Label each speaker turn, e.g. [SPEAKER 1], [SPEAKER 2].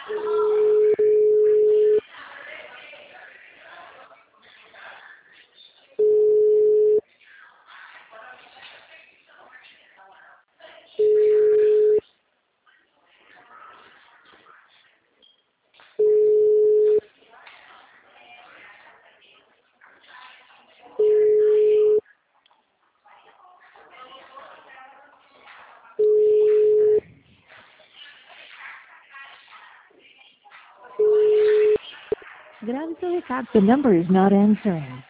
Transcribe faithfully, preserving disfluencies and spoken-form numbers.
[SPEAKER 1] Grabe sa recap. The number is not answering.